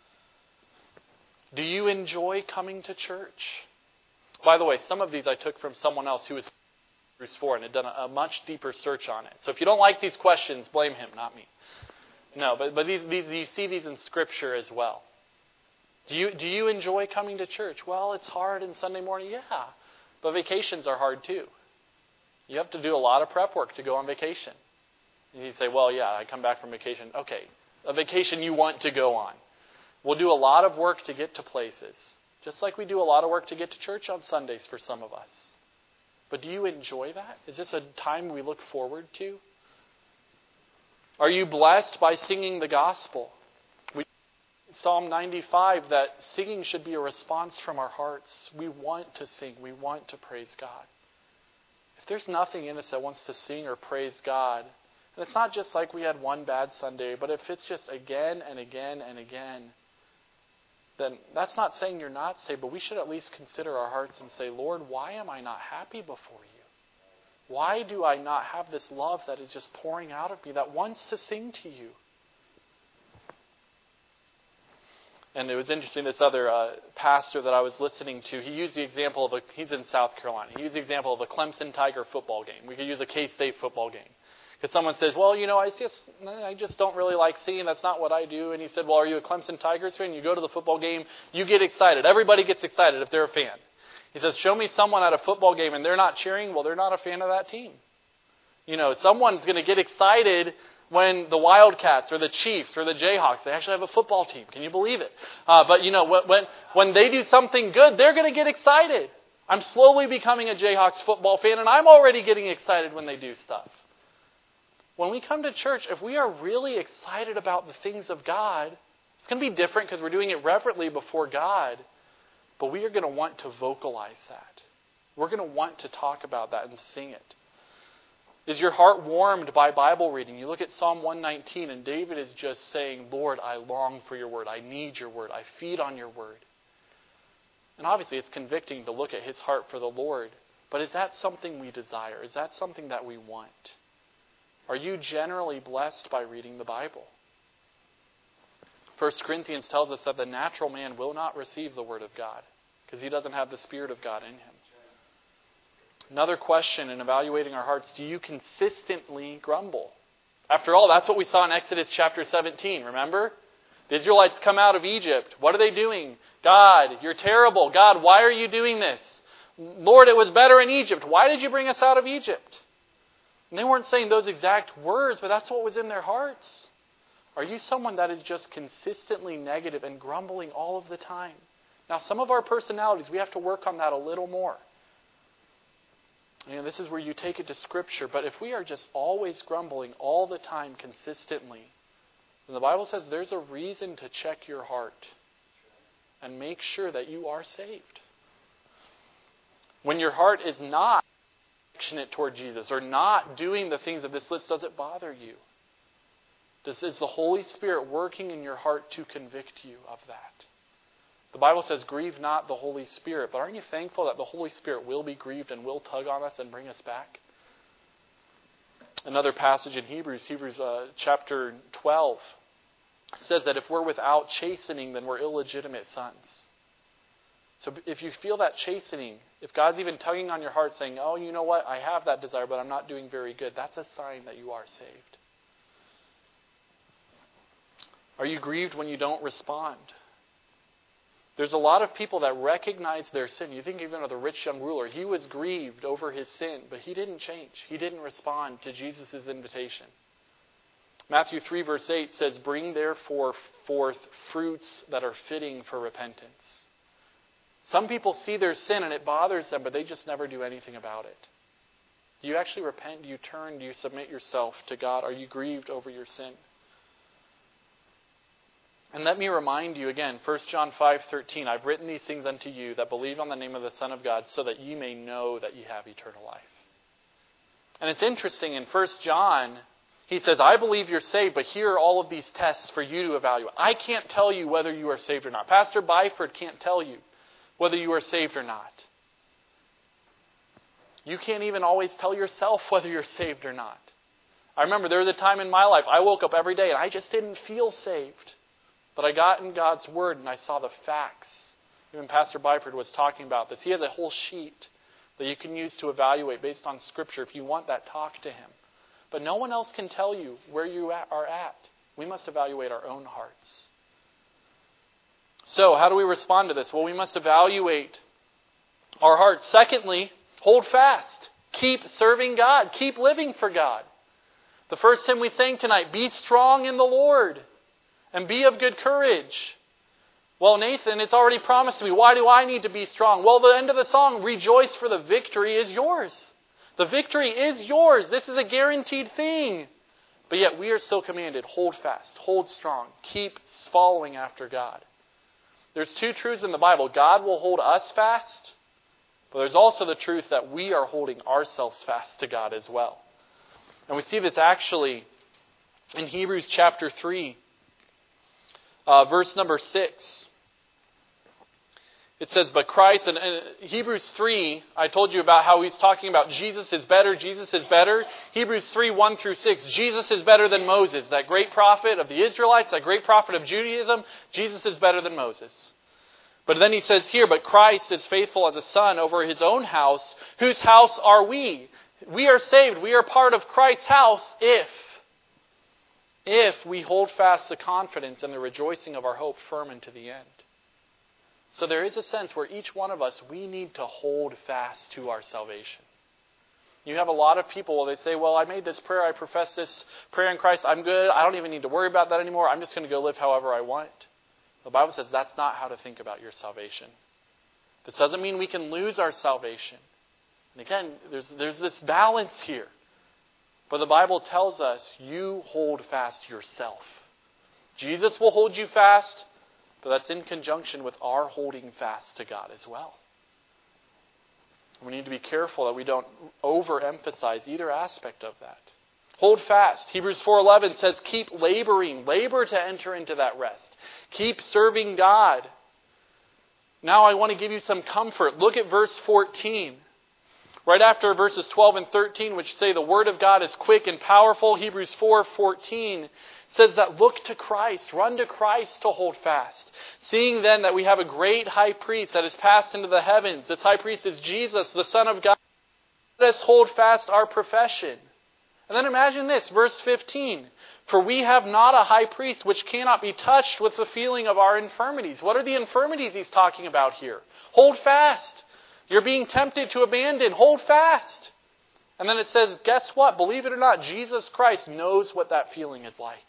Do you enjoy coming to church? By the way, some of these I took from someone else who was Hebrews 4 and had done a much deeper search on it. So if you don't like these questions, blame him, not me. No, but these you see these in Scripture as well. Do you enjoy coming to church? Well, it's hard on Sunday morning. Yeah, but vacations are hard too. You have to do a lot of prep work to go on vacation. And you say, well, yeah, I come back from vacation. Okay, a vacation you want to go on. We'll do a lot of work to get to places, just like we do a lot of work to get to church on Sundays for some of us. But do you enjoy that? Is this a time we look forward to? Are you blessed by singing the gospel? Psalm 95, that singing should be a response from our hearts. We want to sing. We want to praise God. If there's nothing in us that wants to sing or praise God, and it's not just like we had one bad Sunday, but if it's just again and again and again, then that's not saying you're not saved, but we should at least consider our hearts and say, Lord, why am I not happy before you? Why do I not have this love that is just pouring out of me, that wants to sing to you? And it was interesting, this other pastor that I was listening to, he used the example of he's in South Carolina. He used the example of a Clemson Tiger football game. We could use a K-State football game. Because someone says, well, I just don't really like singing. That's not what I do. And he said, well, are you a Clemson Tigers fan? You go to the football game, you get excited. Everybody gets excited if they're a fan. He says, show me someone at a football game and they're not cheering. Well, they're not a fan of that team. Someone's going to get excited when the Wildcats or the Chiefs or the Jayhawks, they actually have a football team. Can you believe it? But when they do something good, they're going to get excited. I'm slowly becoming a Jayhawks football fan, and I'm already getting excited when they do stuff. When we come to church, if we are really excited about the things of God, it's going to be different because we're doing it reverently before God, but we are going to want to vocalize that. We're going to want to talk about that and sing it. Is your heart warmed by Bible reading? You look at Psalm 119 and David is just saying, Lord, I long for your word. I need your word. I feed on your word. And obviously it's convicting to look at his heart for the Lord. But is that something we desire? Is that something that we want? Are you generally blessed by reading the Bible? 1 Corinthians tells us that the natural man will not receive the word of God because he doesn't have the Spirit of God in him. Another question in evaluating our hearts, do you consistently grumble? After all, that's what we saw in Exodus chapter 17, remember? The Israelites come out of Egypt. What are they doing? God, you're terrible. God, why are you doing this? Lord, it was better in Egypt. Why did you bring us out of Egypt? And they weren't saying those exact words, but that's what was in their hearts. Are you someone that is just consistently negative and grumbling all of the time? Now, some of our personalities, we have to work on that a little more. This is where you take it to Scripture. But if we are just always grumbling all the time consistently, then the Bible says there's a reason to check your heart and make sure that you are saved. When your heart is not affectionate toward Jesus or not doing the things of this list, does it bother you? Is the Holy Spirit working in your heart to convict you of that? The Bible says, grieve not the Holy Spirit. But aren't you thankful that the Holy Spirit will be grieved and will tug on us and bring us back? Another passage in Hebrews chapter 12. says that if we're without chastening, then we're illegitimate sons. So if you feel that chastening, if God's even tugging on your heart saying, oh, you know what, I have that desire, but I'm not doing very good, that's a sign that you are saved. Are you grieved when you don't respond? There's a lot of people that recognize their sin. You think even of the rich young ruler. He was grieved over his sin, but he didn't change. He didn't respond to Jesus' invitation. Matthew 3 verse 8 says, bring therefore forth fruits that are fitting for repentance. Some people see their sin and it bothers them, but they just never do anything about it. Do you actually repent? Do you turn? Do you submit yourself to God? Are you grieved over your sin? And let me remind you again, 1 John 5:13, I've written these things unto you that believe on the name of the Son of God, so that ye may know that ye have eternal life. And it's interesting, in 1 John, he says, I believe you're saved, but here are all of these tests for you to evaluate. I can't tell you whether you are saved or not. Pastor Byford can't tell you whether you are saved or not. You can't even always tell yourself whether you're saved or not. I remember there was a time in my life I woke up every day and I just didn't feel saved. But I got in God's Word and I saw the facts. Even Pastor Byford was talking about this. He has a whole sheet that you can use to evaluate based on Scripture. If you want that, talk to him. But no one else can tell you where you are at. We must evaluate our own hearts. So, how do we respond to this? Well, we must evaluate our hearts. Secondly, hold fast. Keep serving God. Keep living for God. The first hymn we sang tonight, be strong in the Lord and be of good courage. Well, Nathan, it's already promised to me. Why do I need to be strong? Well, the end of the song, rejoice for the victory is yours. The victory is yours. This is a guaranteed thing. But yet we are still commanded, hold fast, hold strong, keep following after God. There's two truths in the Bible. God will hold us fast, but there's also the truth that we are holding ourselves fast to God as well. And we see this actually in Hebrews chapter 3, verse number 6. It says, but Christ, and Hebrews 3, I told you about how he's talking about Jesus is better, Jesus is better. Hebrews 3, 1 through 6, Jesus is better than Moses, that great prophet of the Israelites, that great prophet of Judaism. Jesus is better than Moses. But then he says here, but Christ is faithful as a son over his own house. Whose house are we? We are saved. We are part of Christ's house if we hold fast the confidence and the rejoicing of our hope firm unto the end. So there is a sense where each one of us, we need to hold fast to our salvation. You have a lot of people, they say, well, I made this prayer, I profess this prayer in Christ, I'm good, I don't even need to worry about that anymore, I'm just going to go live however I want. The Bible says that's not how to think about your salvation. This doesn't mean we can lose our salvation. And again, there's this balance here. But the Bible tells us you hold fast yourself. Jesus will hold you fast, but that's in conjunction with our holding fast to God as well. We need to be careful that we don't overemphasize either aspect of that. Hold fast. Hebrews 4:11 says, keep laboring. Labor to enter into that rest. Keep serving God. Now I want to give you some comfort. Look at verse 14. Right after verses 12 and 13, which say the Word of God is quick and powerful, Hebrews 4:14 says that look to Christ, run to Christ to hold fast. Seeing then that we have a great high priest that has passed into the heavens. This high priest is Jesus, the Son of God. Let us hold fast our profession. And then imagine this, verse 15. For we have not a high priest which cannot be touched with the feeling of our infirmities. What are the infirmities he's talking about here? Hold fast. You're being tempted to abandon. Hold fast. And then it says, guess what? Believe it or not, Jesus Christ knows what that feeling is like.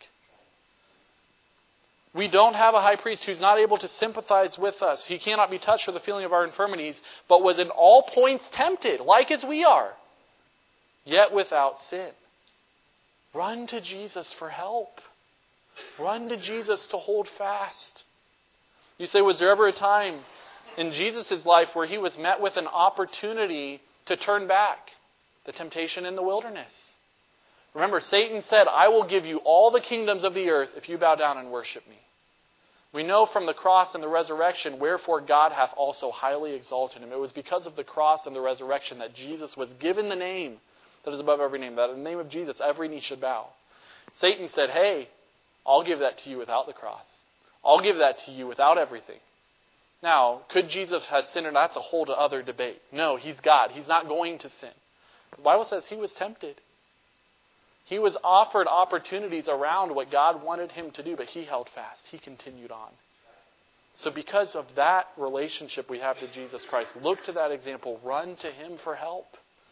We don't have a high priest who's not able to sympathize with us. He cannot be touched with the feeling of our infirmities, but was in all points tempted, like as we are, yet without sin. Run to Jesus for help. Run to Jesus to hold fast. You say, was there ever a time in Jesus' life where he was met with an opportunity to turn back? The temptation in the wilderness. Remember, Satan said, I will give you all the kingdoms of the earth if you bow down and worship me. We know from the cross and the resurrection, wherefore God hath also highly exalted him. It was because of the cross and the resurrection that Jesus was given the name that is above every name, that in the name of Jesus every knee should bow. Satan said, hey, I'll give that to you without the cross. I'll give that to you without everything. Now, could Jesus have sinned or not? That's a whole other debate. No, He's God. He's not going to sin. The Bible says He was tempted. He was offered opportunities around what God wanted Him to do, but He held fast. He continued on. So because of that relationship we have to Jesus Christ, look to that example. Run to Him for help.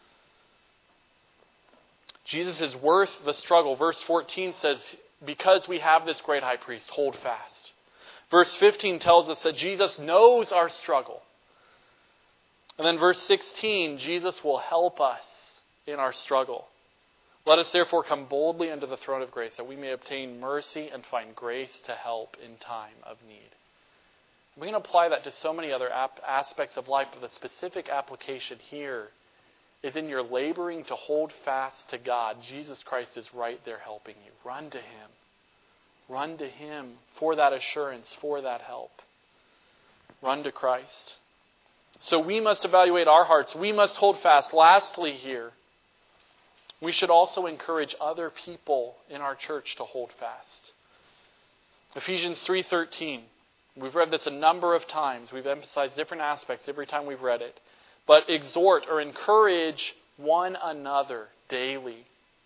Jesus is worth the struggle. Verse 14 says, because we have this great high priest, hold fast. Verse 15 tells us that Jesus knows our struggle. And then verse 16, Jesus will help us in our struggle. Let us therefore come boldly unto the throne of grace, that we may obtain mercy and find grace to help in time of need. We can apply that to so many other aspects of life, but the specific application here is in your laboring to hold fast to God. Jesus Christ is right there helping you. Run to Him. Run to Him for that assurance, for that help. Run to Christ. So we must evaluate our hearts. We must hold fast. Lastly here, we should also encourage other people in our church to hold fast. Ephesians 3:13. We've read this a number of times. We've emphasized different aspects every time we've read it. But exhort or encourage one another daily,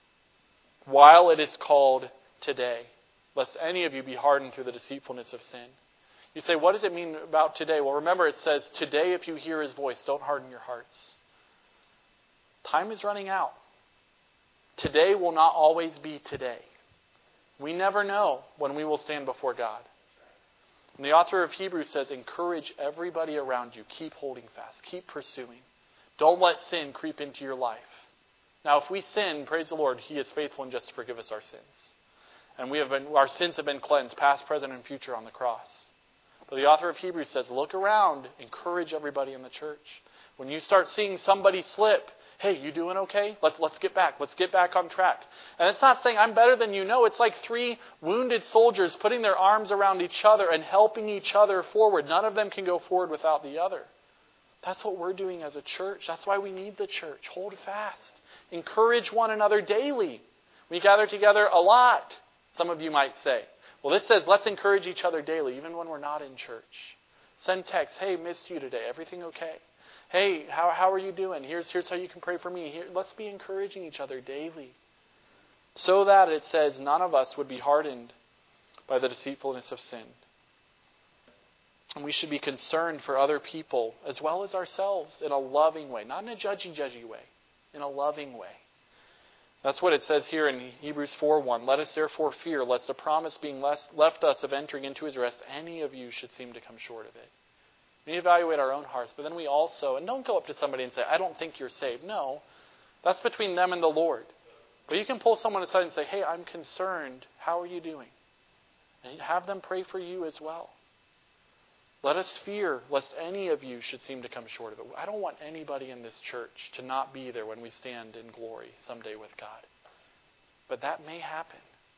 while it is called today, lest any of you be hardened through the deceitfulness of sin. You say, what does it mean about today? Well, remember it says, today if you hear His voice, don't harden your hearts. Time is running out. Today will not always be today. We never know when we will stand before God. And the author of Hebrews says, encourage everybody around you. Keep holding fast. Keep pursuing. Don't let sin creep into your life. Now, if we sin, praise the Lord, He is faithful and just to forgive us our sins. And our sins have been cleansed, past, present, and future on the cross. But the author of Hebrews says, look around, encourage everybody in the church. When you start seeing somebody slip, hey, you doing okay? Let's get back. Let's get back on track. And it's not saying I'm better than you. No, it's like three wounded soldiers putting their arms around each other and helping each other forward. None of them can go forward without the other. That's what we're doing as a church. That's why we need the church. Hold fast. Encourage one another daily. We gather together a lot, some of you might say. Well, this says let's encourage each other daily, even when we're not in church. Send texts. Hey, missed you today. Everything okay? Hey, how are you doing? Here's how you can pray for me. Let's be encouraging each other daily. So that, it says, none of us would be hardened by the deceitfulness of sin. And we should be concerned for other people as well as ourselves in a loving way. Not in a judgy way. In a loving way. That's what it says here in Hebrews 4:1. Let us therefore fear, lest a promise being left us of entering into His rest, any of you should seem to come short of it. We need to evaluate our own hearts, but then we also, and don't go up to somebody and say, I don't think you're saved. No, that's between them and the Lord. But you can pull someone aside and say, hey, I'm concerned. How are you doing? And have them pray for you as well. Let us fear lest any of you should seem to come short of it. I don't want anybody in this church to not be there when we stand in glory someday with God. But that may happen.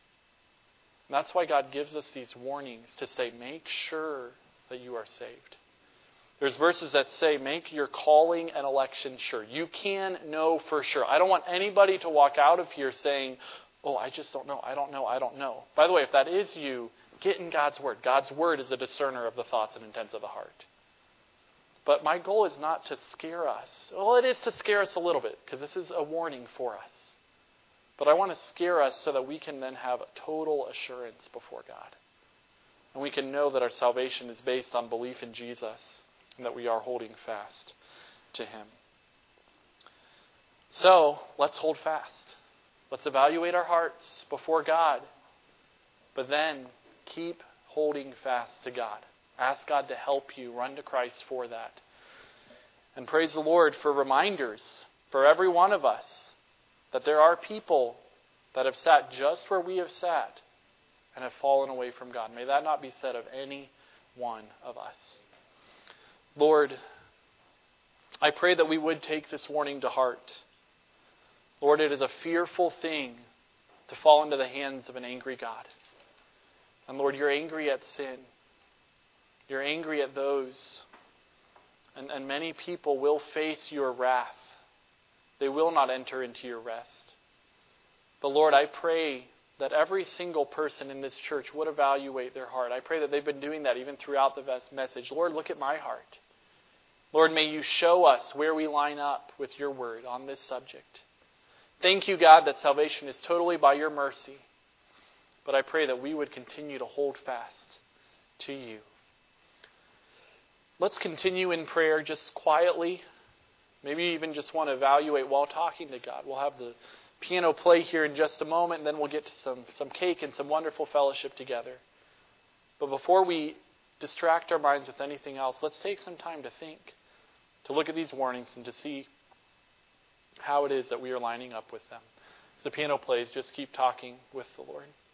And that's why God gives us these warnings to say, make sure that you are saved. There's verses that say, make your calling and election sure. You can know for sure. I don't want anybody to walk out of here saying, oh, I just don't know. I don't know. By the way, if that is you, get in God's Word. God's Word is a discerner of the thoughts and intents of the heart. But my goal is not to scare us. Well, it is to scare us a little bit, because this is a warning for us. But I want to scare us so that we can then have total assurance before God. And we can know that our salvation is based on belief in Jesus, and that we are holding fast to Him. So, let's hold fast. Let's evaluate our hearts before God. But then, keep holding fast to God. Ask God to help you. Run to Christ for that. And praise the Lord for reminders for every one of us that there are people that have sat just where we have sat and have fallen away from God. May that not be said of any one of us. Lord, I pray that we would take this warning to heart. Lord, it is a fearful thing to fall into the hands of an angry God. And Lord, you're angry at sin. You're angry at those. And many people will face your wrath. They will not enter into your rest. But Lord, I pray that every single person in this church would evaluate their heart. I pray that they've been doing that even throughout the message. Lord, look at my heart. Lord, may you show us where we line up with your word on this subject. Thank you, God, that salvation is totally by your mercy. But I pray that we would continue to hold fast to you. Let's continue in prayer just quietly. Maybe you even just want to evaluate while talking to God. We'll have the piano play here in just a moment, and then we'll get to some cake and some wonderful fellowship together. But before we distract our minds with anything else, let's take some time to think, to look at these warnings and to see how it is that we are lining up with them. As the piano plays, just keep talking with the Lord.